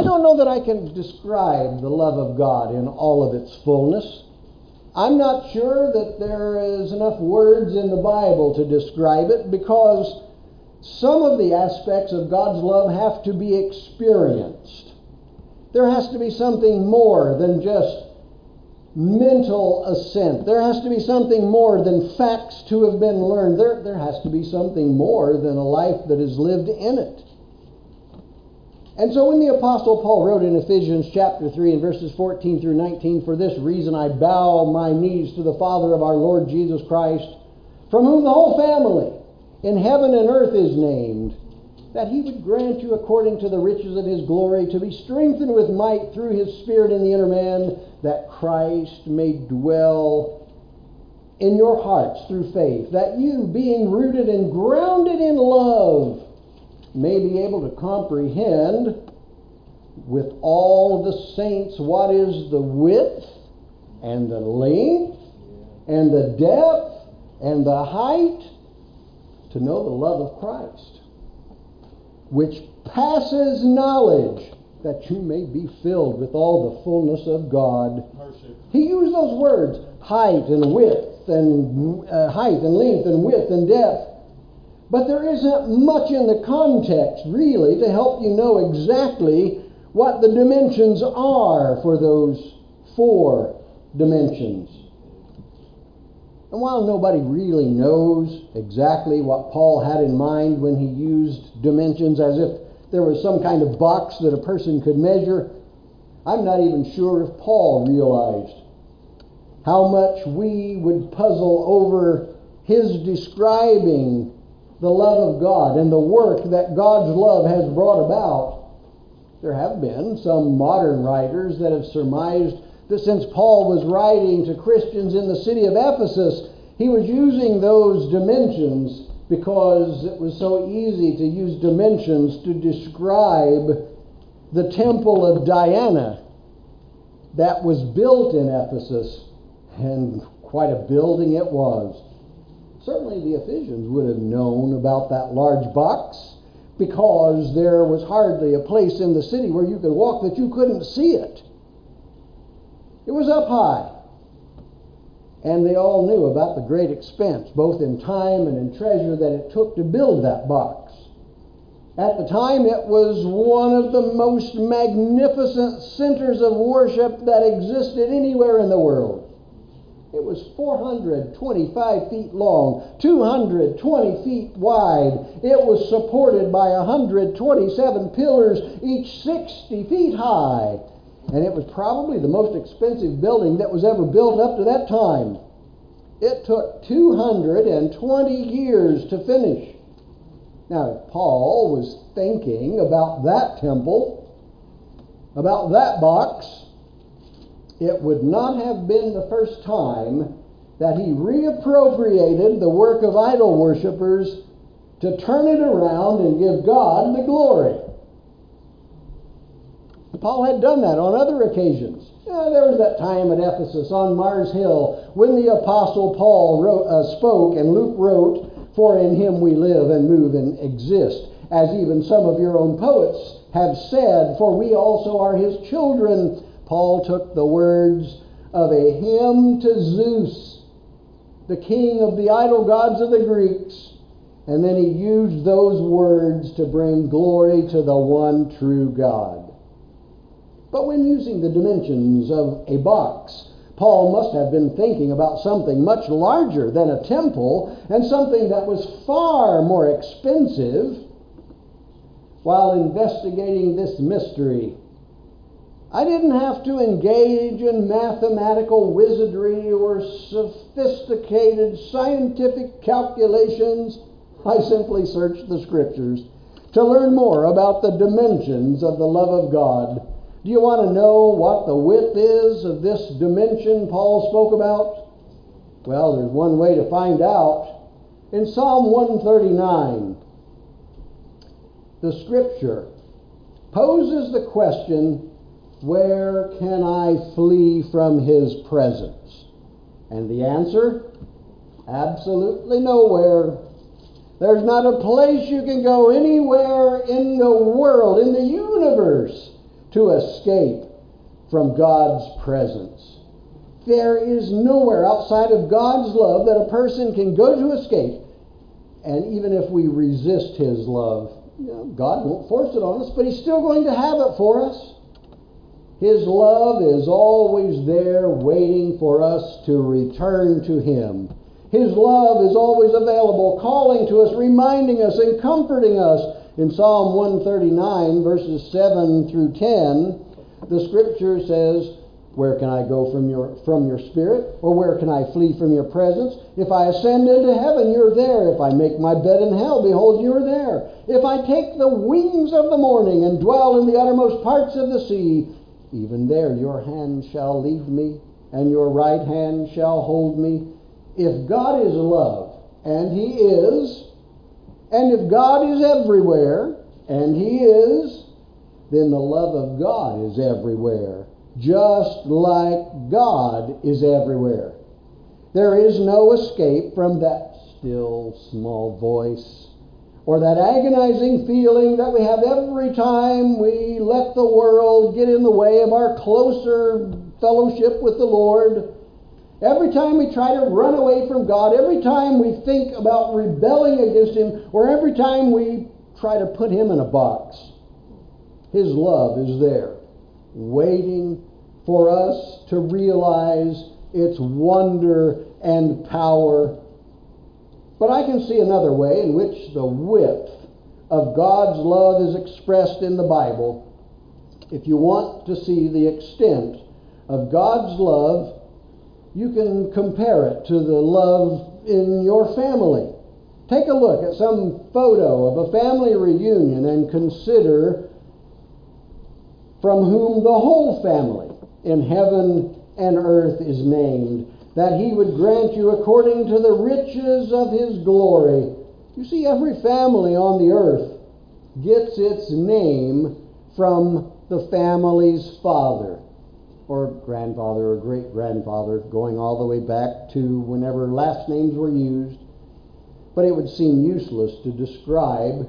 don't know that I can describe the love of God in all of its fullness. I'm not sure that there is enough words in the Bible to describe it, because some of the aspects of God's love have to be experienced. There has to be something more than just mental assent. There has to be something more than facts to have been learned. There has to be something more than a life that is lived in it. And so when the Apostle Paul wrote in Ephesians chapter 3 and verses 14 through 19, "For this reason I bow my knees to the Father of our Lord Jesus Christ, from whom the whole family in heaven and earth is named, that he would grant you according to the riches of his glory to be strengthened with might through his Spirit in the inner man, that Christ may dwell in your hearts through faith, that you, being rooted and grounded in love, may be able to comprehend with all the saints what is the width and the length and the depth and the height, to know the love of Christ, which passes knowledge, that you may be filled with all the fullness of God." He used those words, height and width and height and length and width and depth. But there isn't much in the context, really, to help you know exactly what the dimensions are for those 4 dimensions. And while nobody really knows exactly what Paul had in mind when he used dimensions, as if there was some kind of box that a person could measure, I'm not even sure if Paul realized how much we would puzzle over his describing the love of God and the work that God's love has brought about. There have been some modern writers that have surmised that since Paul was writing to Christians in the city of Ephesus, he was using those dimensions because it was so easy to use dimensions to describe the temple of Diana that was built in Ephesus, and quite a building it was. Certainly the Ephesians would have known about that large box, because there was hardly a place in the city where you could walk that you couldn't see it. It was up high. And they all knew about the great expense, both in time and in treasure, that it took to build that box. At the time, it was one of the most magnificent centers of worship that existed anywhere in the world. It was 425 feet long, 220 feet wide. It was supported by 127 pillars, each 60 feet high. And it was probably the most expensive building that was ever built up to that time. It took 220 years to finish. Now, if Paul was thinking about that temple, about that box, it would not have been the first time that he reappropriated the work of idol worshippers to turn it around and give God the glory. Paul had done that on other occasions. There was that time at Ephesus on Mars Hill when the Apostle Paul spoke and Luke wrote, "For in him we live and move and exist," as even some of your own poets have said, "For we also are his children." Paul took the words of a hymn to Zeus, the king of the idol gods of the Greeks, and then he used those words to bring glory to the one true God. But when using the dimensions of a box, Paul must have been thinking about something much larger than a temple, and something that was far more expensive. While investigating this mystery, I didn't have to engage in mathematical wizardry or sophisticated scientific calculations. I simply searched the Scriptures to learn more about the dimensions of the love of God. Do you want to know what the width is of this dimension Paul spoke about? Well, there's one way to find out. In Psalm 139, the Scripture poses the question, where can I flee from his presence? And the answer, absolutely nowhere. There's not a place you can go anywhere in the world, in the universe, to escape from God's presence. There is nowhere outside of God's love that a person can go to escape. And even if we resist His love, God won't force it on us, but He's still going to have it for us. His love is always there waiting for us to return to Him. His love is always available, calling to us, reminding us, and comforting us. In Psalm 139, verses 7 through 10, the Scripture says, "Where can I go from your spirit? Or where can I flee from your presence? If I ascend into heaven, you're there. If I make my bed in hell, behold, you're there. If I take the wings of the morning and dwell in the uttermost parts of the sea, even there your hand shall lead me, and your right hand shall hold me." If God is love, and He is, and if God is everywhere, and He is, then the love of God is everywhere, just like God is everywhere. There is no escape from that still small voice, or that agonizing feeling that we have every time we let the world get in the way of our closer fellowship with the Lord. Every time we try to run away from God, every time we think about rebelling against Him, or every time we try to put Him in a box, His love is there, waiting for us to realize its wonder and power. But I can see another way in which the width of God's love is expressed in the Bible. If you want to see the extent of God's love, you can compare it to the love in your family. Take a look at some photo of a family reunion and consider from whom the whole family in heaven and earth is named, that He would grant you according to the riches of His glory. You see, every family on the earth gets its name from the family's father, or grandfather, or great-grandfather, going all the way back to whenever last names were used. But it would seem useless to describe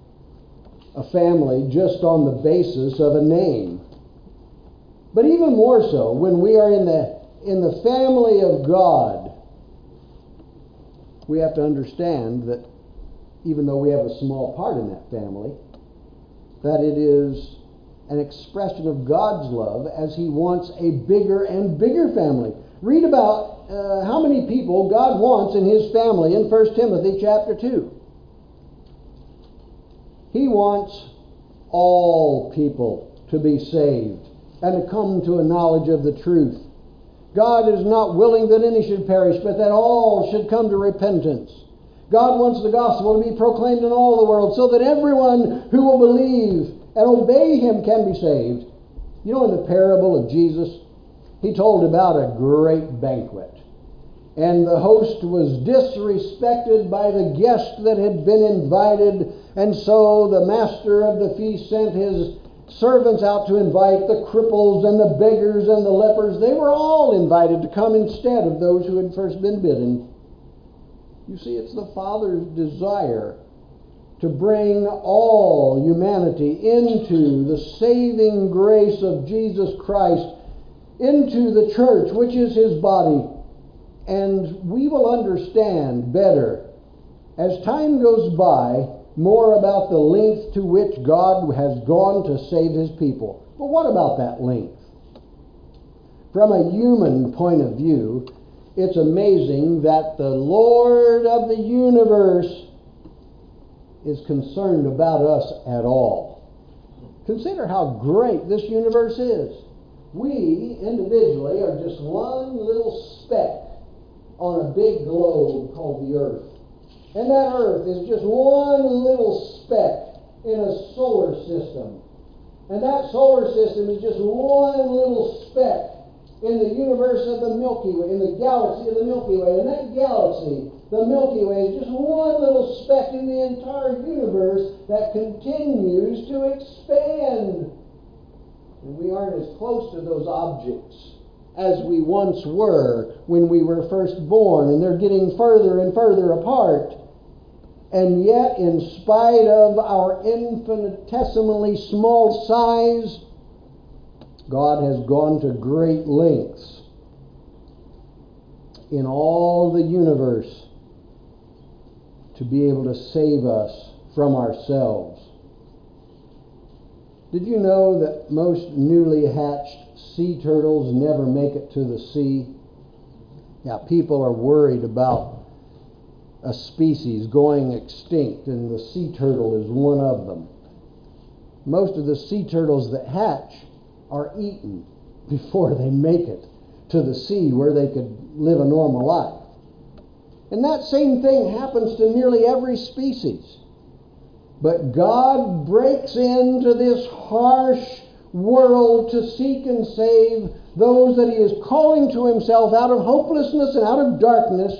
a family just on the basis of a name. But even more so, when we are in the family of God, we have to understand that even though we have a small part in that family, that it is an expression of God's love as He wants a bigger and bigger family. Read about how many people God wants in His family in 1 Timothy chapter 2. He wants all people to be saved and to come to a knowledge of the truth. God is not willing that any should perish, but that all should come to repentance. God wants the gospel to be proclaimed in all the world so that everyone who will believe and obey Him can be saved. You know, in the parable of Jesus, He told about a great banquet. And the host was disrespected by the guest that had been invited. And so the master of the feast sent his servants out to invite the cripples and the beggars and the lepers. They were all invited to come instead of those who had first been bidden. You see, it's the Father's desire to bring all humanity into the saving grace of Jesus Christ, into the church, which is His body. And we will understand better, as time goes by, more about the length to which God has gone to save His people. But what about that length? From a human point of view, it's amazing that the Lord of the universe is concerned about us at all. Consider how great this universe is. We individually are just one little speck on a big globe called the Earth. And that Earth is just one little speck in a solar system. And that solar system is just one little speck in the universe of the Milky Way, in the galaxy of the Milky Way. And that galaxy, the Milky Way, is just one little speck in the entire universe that continues to expand. And we aren't as close to those objects as we once were when we were first born, and they're getting further and further apart. And yet, in spite of our infinitesimally small size, God has gone to great lengths in all the universe to be able to save us from ourselves. Did you know that most newly hatched sea turtles never make it to the sea? Yeah, people are worried about a species going extinct, and the sea turtle is one of them. Most of the sea turtles that hatch are eaten before they make it to the sea where they could live a normal life. And that same thing happens to nearly every species. But God breaks into this harsh world to seek and save those that He is calling to Himself out of hopelessness and out of darkness.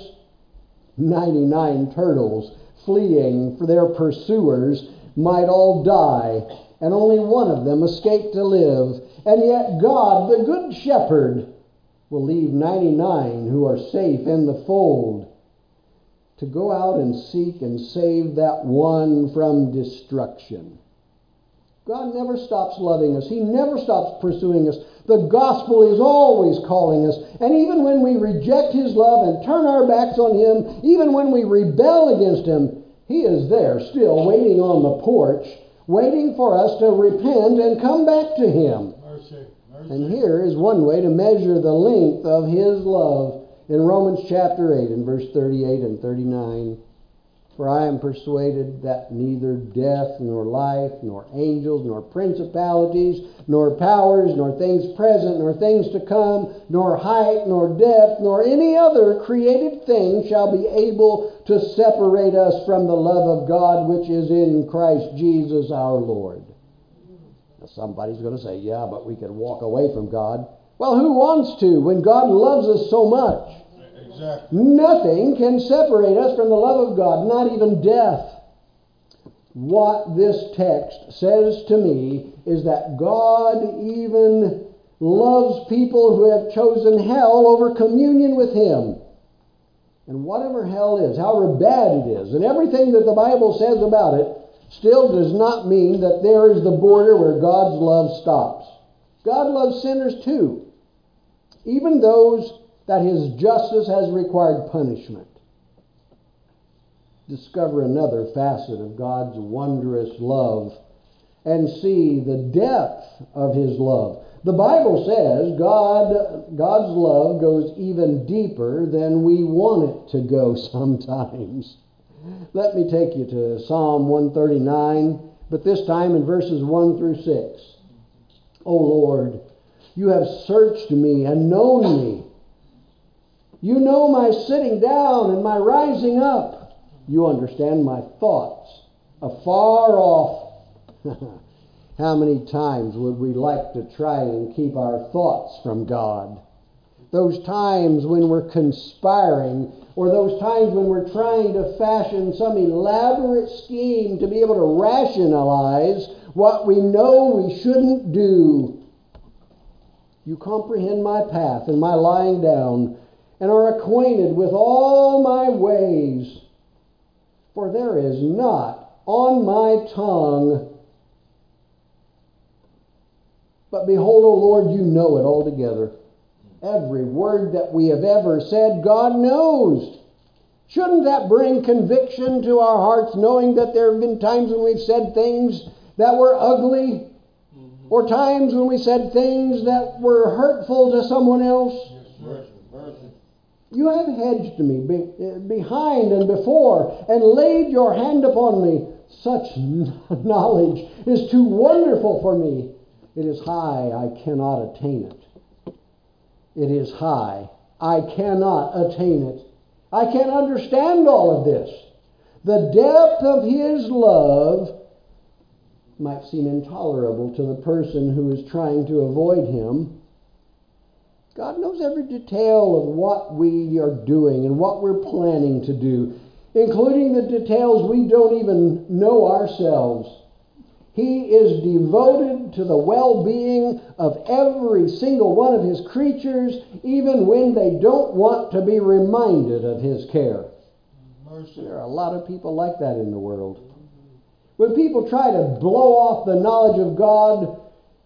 99 turtles fleeing for their pursuers might all die, and only one of them escaped to live. And yet God, the Good Shepherd, will leave 99 who are safe in the fold to go out and seek and save that one from destruction. God never stops loving us. He never stops pursuing us. The gospel is always calling us. And even when we reject His love and turn our backs on Him, even when we rebel against Him, He is there still waiting on the porch, waiting for us to repent and come back to Him. Mercy. And here is one way to measure the length of His love in Romans chapter 8 and verse 38 and 39. For I am persuaded that neither death, nor life, nor angels, nor principalities, nor powers, nor things present, nor things to come, nor height, nor depth, nor any other created thing shall be able to separate us from the love of God which is in Christ Jesus our Lord. Now somebody's going to say, yeah, but we could walk away from God. Well, who wants to when God loves us so much? Exactly. Nothing can separate us from the love of God, not even death. What this text says to me is that God even loves people who have chosen hell over communion with Him. And whatever hell is, however bad it is, and everything that the Bible says about it, still does not mean that there is the border where God's love stops. God loves sinners too, even those that His justice has required punishment. Discover another facet of God's wondrous love and see the depth of His love. The Bible says God's love goes even deeper than we want it to go sometimes. Let me take you to Psalm 139, but this time in verses 1 through 6. O Lord, You have searched me and known me. You know my sitting down and my rising up. You understand my thoughts afar off. How many times would we like to try and keep our thoughts from God? Those times when we're conspiring, or those times when we're trying to fashion some elaborate scheme to be able to rationalize what we know we shouldn't do. You comprehend my path and my lying down, and are acquainted with all my ways. For there is not on my tongue. But behold, O Lord, You know it altogether. Every word that we have ever said, God knows. Shouldn't that bring conviction to our hearts, knowing that there have been times when we've said things that were ugly, or times when we said things that were hurtful to someone else? Yes, mercy. You have hedged me behind and before, and laid Your hand upon me. Such knowledge is too wonderful for me. It is high, I cannot attain it. It is high, I cannot attain it. I can't understand all of this. The depth of His love might seem intolerable to the person who is trying to avoid Him. God knows every detail of what we are doing and what we're planning to do, including the details we don't even know ourselves. He is devoted to the well-being of every single one of His creatures, even when they don't want to be reminded of His care. Mercy. There are a lot of people like that in the world. When people try to blow off the knowledge of God,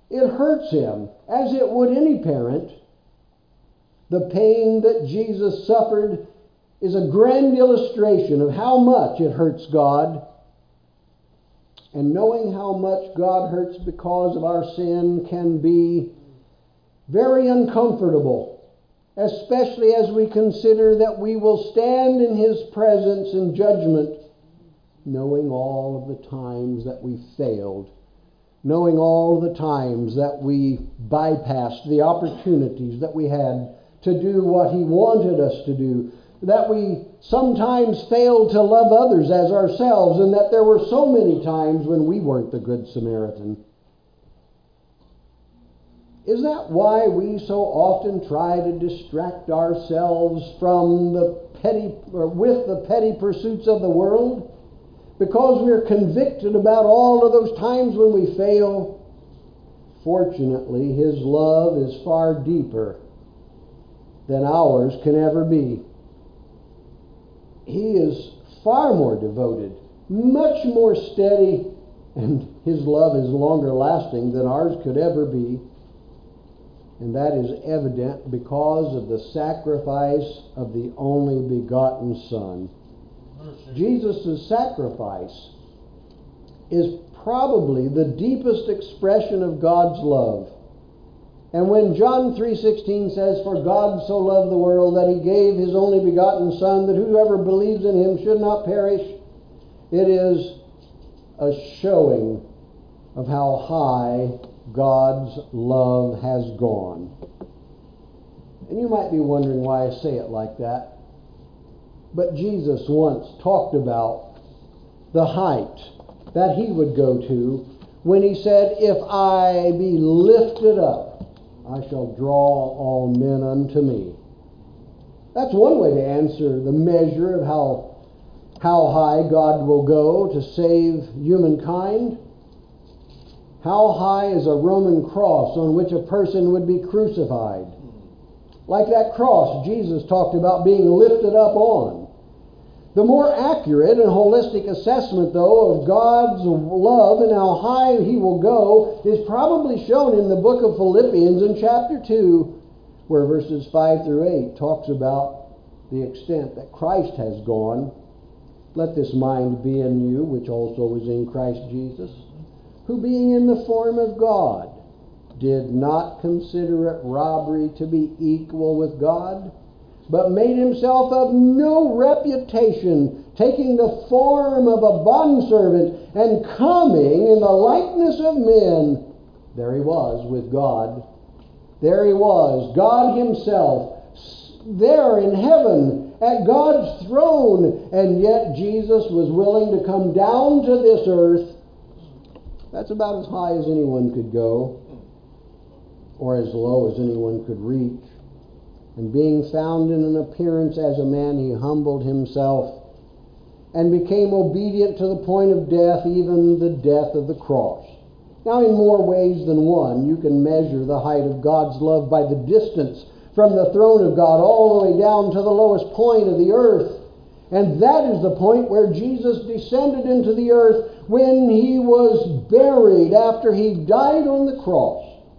It hurts him, as it would any parent. The pain that Jesus suffered is a grand illustration of how much it hurts God. And knowing how much God hurts because of our sin can be very uncomfortable, especially as we consider that we will stand in His presence in judgment, knowing all of the times that we failed, knowing all the times that we bypassed the opportunities that we had to do what He wanted us to do, that we sometimes failed to love others as ourselves, and that there were so many times when we weren't the Good Samaritan. Is that why we so often try to distract ourselves from with the petty pursuits of the world? Because we're convicted about all of those times when we fail? Fortunately, His love is far deeper than ours can ever be. He is far more devoted, much more steady, and His love is longer lasting than ours could ever be. And that is evident because of the sacrifice of the only begotten Son. Jesus' sacrifice is probably the deepest expression of God's love. And when John 3:16 says, "For God so loved the world that He gave His only begotten Son, that whoever believes in Him should not perish," it is a showing of how high God's love has gone. And you might be wondering why I say it like that. But Jesus once talked about the height that He would go to when He said, "If I be lifted up, I shall draw all men unto me." That's one way to answer the measure of how high God will go to save humankind. How high is a Roman cross on which a person would be crucified? Like that cross Jesus talked about being lifted up on. The more accurate and holistic assessment, though, of God's love and how high He will go is probably shown in the book of Philippians in chapter 2, where verses 5 through 8 talks about the extent that Christ has gone. "Let this mind be in you, which also was in Christ Jesus, who being in the form of God, did not consider it robbery to be equal with God, but made Himself of no reputation, taking the form of a bondservant, and coming in the likeness of men." There He was with God. There He was, God Himself, there in heaven, at God's throne, and yet Jesus was willing to come down to this earth. That's about as high as anyone could go, or as low as anyone could reach. And being found in an appearance as a man, He humbled Himself and became obedient to the point of death, even the death of the cross. Now, in more ways than one, you can measure the height of God's love by the distance from the throne of God all the way down to the lowest point of the earth. And that is the point where Jesus descended into the earth when He was buried after He died on the cross.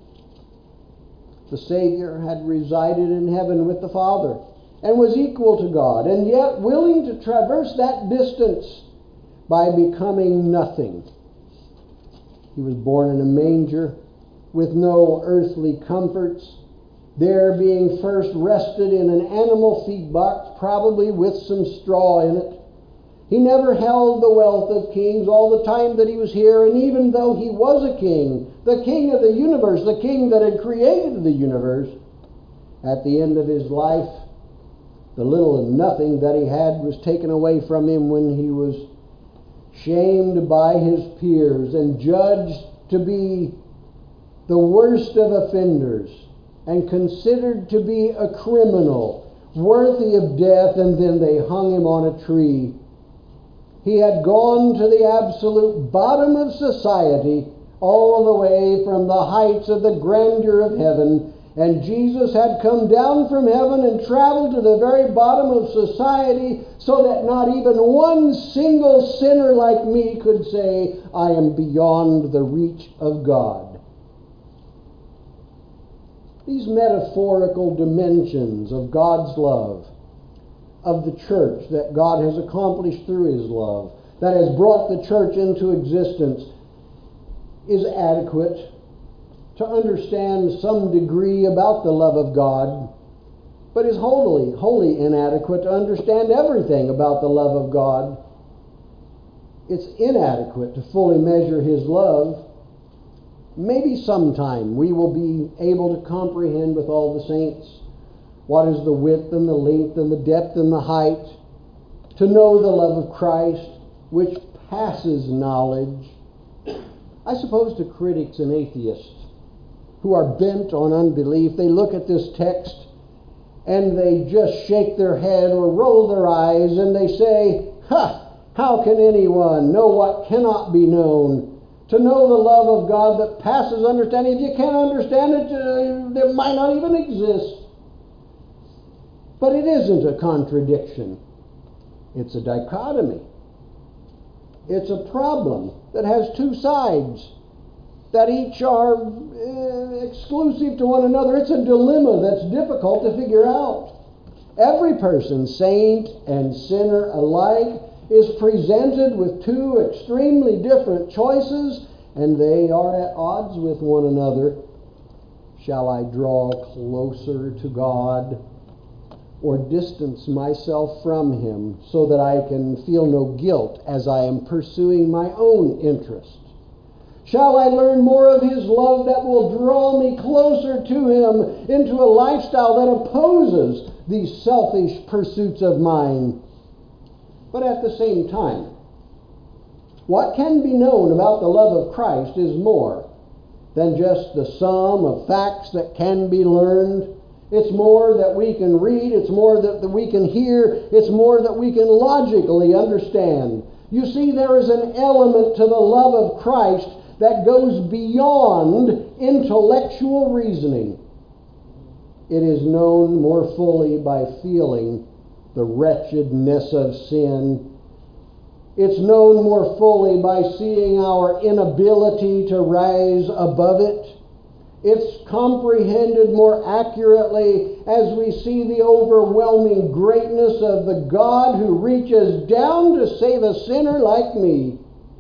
The Savior had resided in heaven with the Father and was equal to God, and yet willing to traverse that distance by becoming nothing. He was born in a manger with no earthly comforts, there being first rested in an animal feed box, probably with some straw in it. He never held the wealth of kings all the time that He was here, and even though He was a king, the king of the universe, the king that had created the universe, at the end of His life, the little and nothing that He had was taken away from Him when He was shamed by His peers and judged to be the worst of offenders and considered to be a criminal, worthy of death, and then they hung Him on a tree. He had gone to the absolute bottom of society, all the way from the heights of the grandeur of heaven, and Jesus had come down from heaven and traveled to the very bottom of society so that not even one single sinner like me could say, "I am beyond the reach of God." these metaphorical dimensions of God's love, of the church that God has accomplished through His love, that has brought the church into existence, is adequate to understand some degree about the love of God, but is wholly inadequate to understand everything about the love of God. It's inadequate to fully measure His love. Maybe sometime we will be able to comprehend with all the saints what is the width and the length and the depth and the height, to know the love of Christ, which passes knowledge. I suppose to critics and atheists who are bent on unbelief, they look at this text and they just shake their head or roll their eyes and they say, how can anyone know what cannot be known? To know the love of God that passes understanding. If you can't understand it, it might not even exist. But it isn't a contradiction. It's a dichotomy. It's a problem that has two sides that each are exclusive to one another. It's a dilemma that's difficult to figure out. Every person, saint and sinner alike, is presented with two extremely different choices, and they are at odds with one another. Shall I draw closer to God or distance myself from Him so that I can feel no guilt as I am pursuing my own interest? Shall I learn more of His love that will draw me closer to Him into a lifestyle that opposes these selfish pursuits of mine? But at the same time, what can be known about the love of Christ is more than just the sum of facts that can be learned. It's more that we can read. It's more that we can hear. It's more that we can logically understand. You see, there is an element to the love of Christ that goes beyond intellectual reasoning. It is known more fully by feeling the wretchedness of sin. It's known more fully by seeing our inability to rise above it. It's comprehended more accurately as we see the overwhelming greatness of the God who reaches down to save a sinner like me.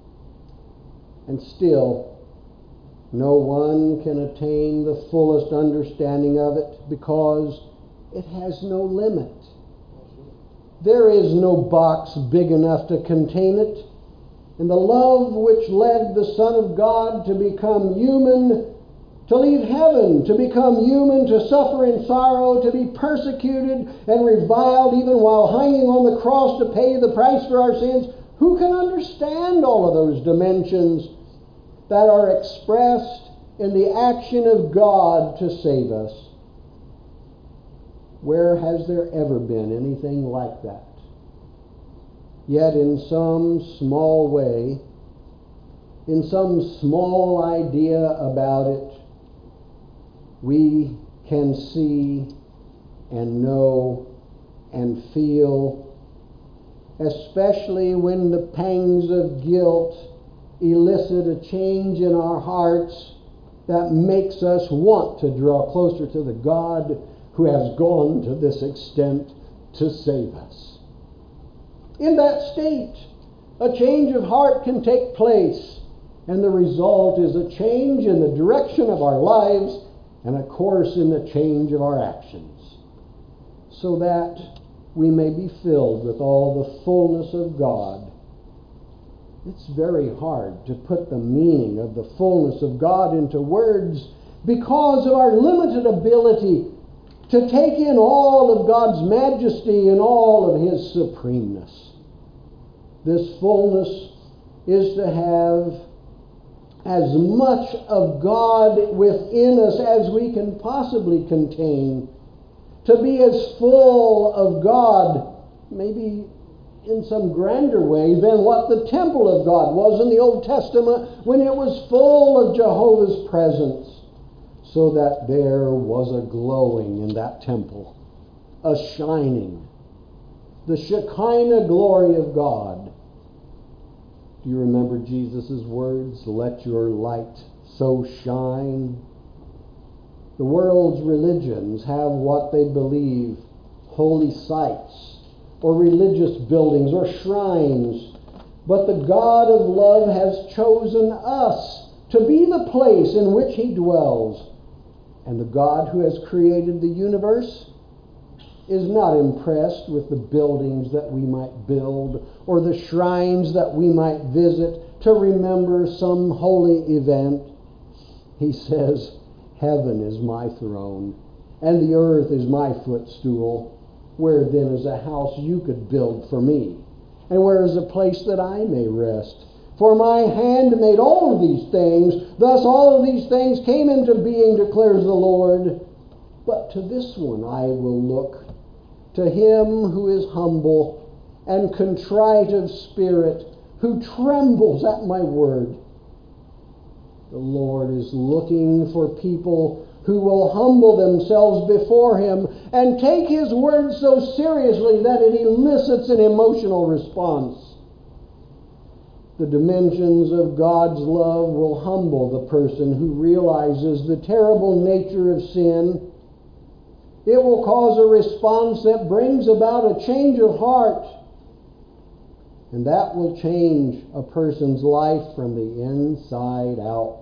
And still, no one can attain the fullest understanding of it because it has no limit. There is no box big enough to contain it. And the love which led the Son of God to become human, to leave heaven, to become human, to suffer in sorrow, to be persecuted and reviled even while hanging on the cross to pay the price for our sins. Who can understand all of those dimensions that are expressed in the action of God to save us? Where has there ever been anything like that? Yet in some small way, in some small idea about it, we can see and know and feel, especially when the pangs of guilt elicit a change in our hearts that makes us want to draw closer to the God who has gone to this extent to save us. In that state, a change of heart can take place, and the result is a change in the direction of our lives and, of course, in the change of our actions, so that we may be filled with all the fullness of God. It's very hard to put the meaning of the fullness of God into words because of our limited ability to take in all of God's majesty and all of His supremeness. This fullness is to have as much of God within us as we can possibly contain, to be as full of God, maybe in some grander way, than what the temple of God was in the Old Testament when it was full of Jehovah's presence, so that there was a glowing in that temple, a shining, the Shekinah glory of God. Do you remember Jesus' words? Let your light so shine The world's religions have what they believe holy sites or religious buildings or shrines. But the God of love has chosen us to be the place in which He dwells. And the God who has created the universe is not impressed with the buildings that we might build or the shrines that we might visit to remember some holy event. He says, heaven is my throne, and the earth is my footstool. Where then is a house you could build for me? And where is a place that I may rest? For my hand made all of these things, thus all of these things came into being, declares the Lord. But to this one I will look, to him who is humble and contrite of spirit, who trembles at my word. The Lord is looking for people who will humble themselves before Him and take His word so seriously that it elicits an emotional response. The dimensions of God's love will humble the person who realizes the terrible nature of sin. It will cause a response that brings about a change of heart. And that will change a person's life from the inside out.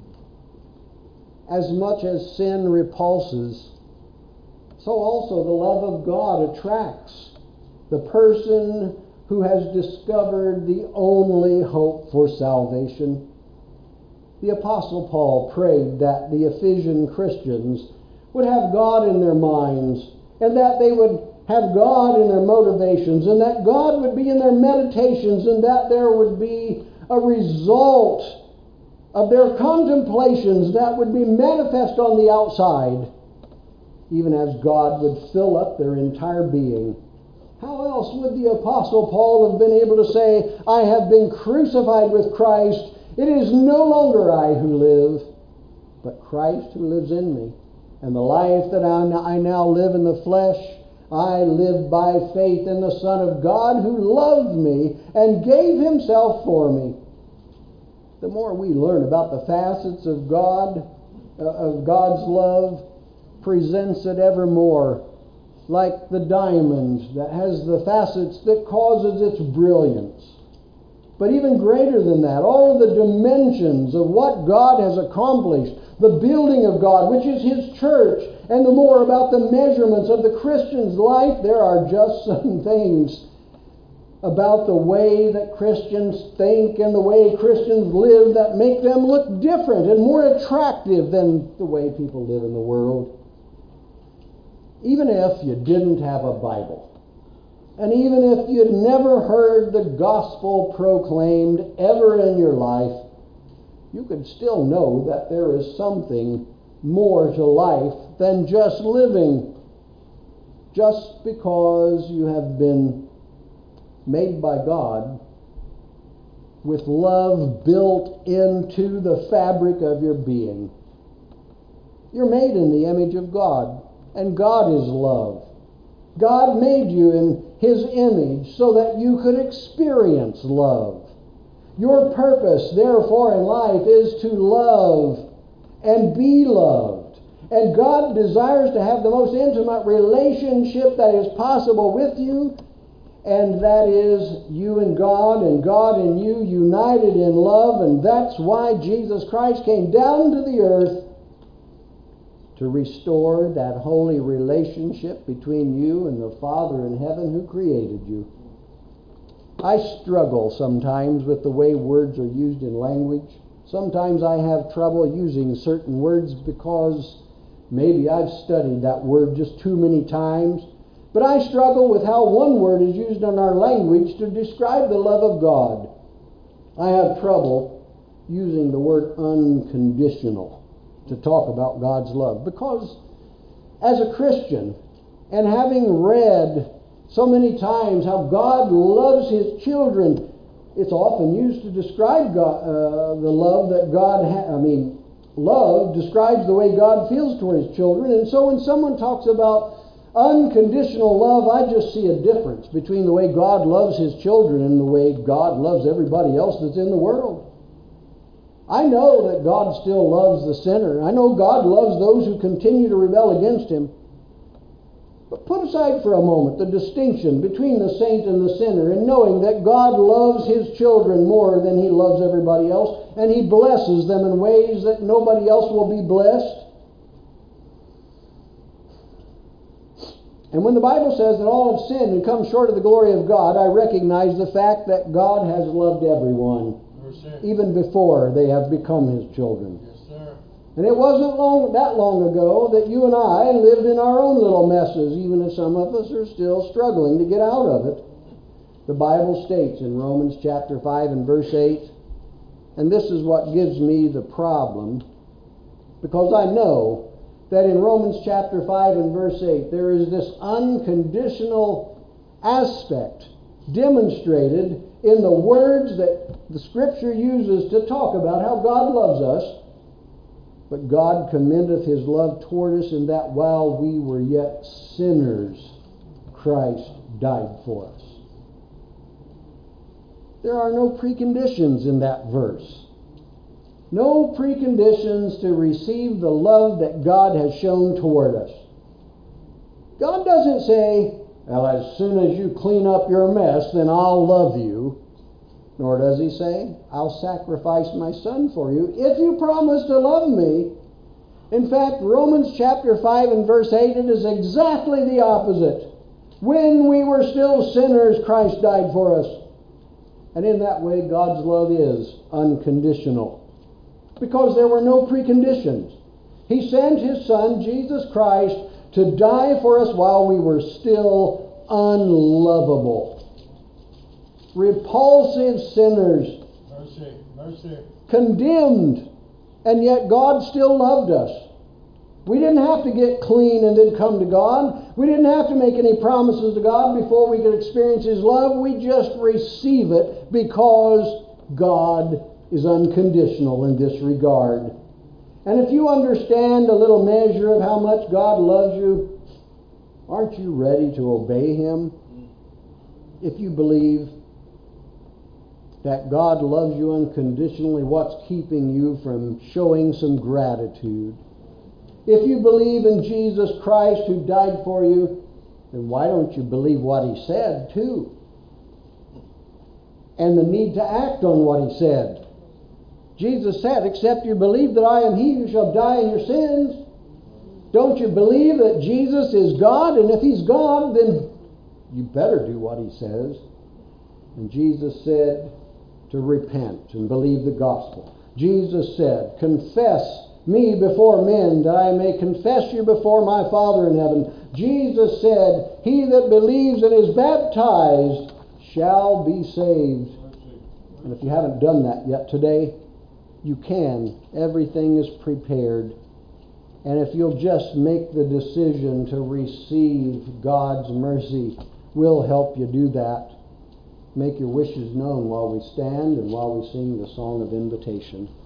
As much as sin repulses, so also the love of God attracts the person who has discovered the only hope for salvation. The Apostle Paul prayed that the Ephesian Christians would have God in their minds, and that they would have God in their motivations, and that God would be in their meditations, and that there would be a result of their contemplations that would be manifest on the outside, even as God would fill up their entire being. How else would the Apostle Paul have been able to say, I have been crucified with Christ. It is no longer I who live, but Christ who lives in me. And the life that I now live in the flesh, I live by faith in the Son of God who loved me and gave Himself for me. The more we learn about the facets of God, of God's love, presents it ever more like the diamond that has the facets that causes its brilliance. But even greater than that, all the dimensions of what God has accomplished, the building of God, which is His church, and the more about the measurements of the Christian's life, there are just some things about the way that Christians think and the way Christians live that make them look different and more attractive than the way people live in the world. Even if you didn't have a Bible, and even if you'd never heard the gospel proclaimed ever in your life, you could still know that there is something more to life than just living. Just because you have been made by God with love built into the fabric of your being. You're made in the image of God, and God is love. God made you in His image so that you could experience love. Your purpose, therefore, in life is to love and be loved. And God desires to have the most intimate relationship that is possible with you, and that is you and God in you, united in love. And that's why Jesus Christ came down to the earth, to restore that holy relationship between you and the Father in heaven who created you. I struggle sometimes with the way words are used in language. Sometimes I have trouble using certain words because maybe I've studied that word just too many times. But I struggle with how one word is used in our language to describe the love of God. I have trouble using the word unconditional to talk about God's love, because as a Christian, and having read so many times how God loves His children, it's often used to describe God, the love that God love describes the way God feels toward His children. And so when someone talks about unconditional love, I just see a difference between the way God loves His children and the way God loves everybody else that's in the world. I know that God still loves the sinner. I know God loves those who continue to rebel against Him. But put aside for a moment the distinction between the saint and the sinner, and knowing that God loves His children more than He loves everybody else, and He blesses them in ways that nobody else will be blessed. And when the Bible says that all have sinned and come short of the glory of God, I recognize the fact that God has loved everyone, even before they have become His children. Yes, sir. And it wasn't that long ago that you and I lived in our own little messes, even if some of us are still struggling to get out of it. The Bible states in Romans chapter 5 and verse 8, and this is what gives me the problem, because I know that in Romans chapter 5 and verse 8, there is this unconditional aspect demonstrated in the words that the Scripture uses to talk about how God loves us. But God commendeth His love toward us in that while we were yet sinners, Christ died for us. There are no preconditions in that verse. No preconditions to receive the love that God has shown toward us. God doesn't say, well, as soon as you clean up your mess, then I'll love you. Nor does He say, I'll sacrifice my Son for you if you promise to love me. In fact, Romans chapter 5 and verse 8, it is exactly the opposite. When we were still sinners, Christ died for us. And in that way, God's love is unconditional, because there were no preconditions. He sent His Son, Jesus Christ, to die for us while we were still unlovable, repulsive sinners, Mercy. condemned, and yet God still loved us. We didn't have to get clean and then come to God. We didn't have to make any promises to God before we could experience His love. We just receive it because God is unconditional in this regard. And if you understand a little measure of how much God loves you, aren't you ready to obey Him? If you believe that God loves you unconditionally, what's keeping you from showing some gratitude? If you believe in Jesus Christ who died for you, then why don't you believe what He said too? And the need to act on what He said. Jesus said, except you believe that I am He, you shall die in your sins. Don't you believe that Jesus is God? And if He's God, then you better do what He says. And Jesus said to repent and believe the gospel. Jesus said, confess me before men, that I may confess you before my Father in heaven. Jesus said, he that believes and is baptized shall be saved. And if you haven't done that yet today, you can. Everything is prepared. And if you'll just make the decision to receive God's mercy, we'll help you do that. Make your wishes known while we stand and while we sing the song of invitation.